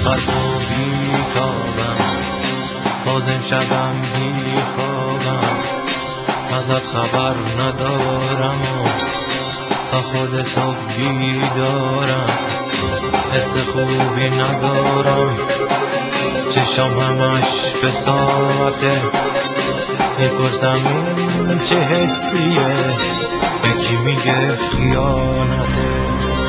نفس و بیتابم، باز امشبم بی خوابم، ازت خبر ندارم و تا خود صبح بیدارم. حس خوبی ندارم، چشام همش به ساعته، میپرسم این چه حسیه، به کی میگه خیانته.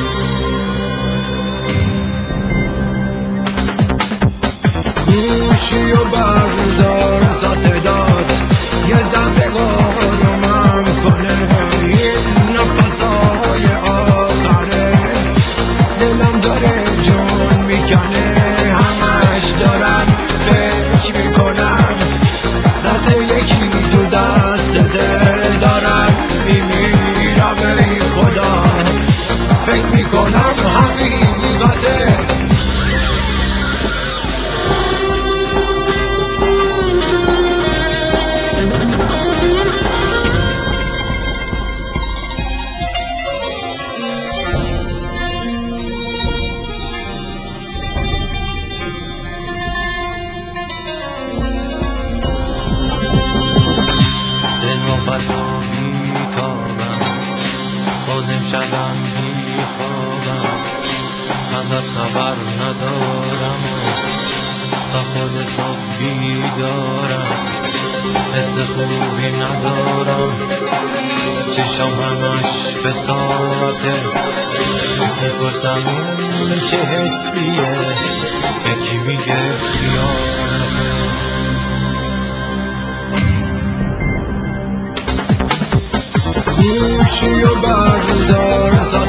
گوشی و بردار تا صدات یه ذره آرومم کنه، این نفسای آخره دلم داره جون میکنه، همش دارم فکر میکنم دست یکی تو دست دل دارم میمیرم. ای خدا فکر میکنم حقیقته. دلواپس و بیتابم، باز امشبم بی خوابم، ازت خبر ندارم و تا خود صبح بیدارم. حس خوبی ندارم، چشام همش به ساعته، میپرسم این چه حسیه، به کی میگه خیانته. گوشی و بردار تا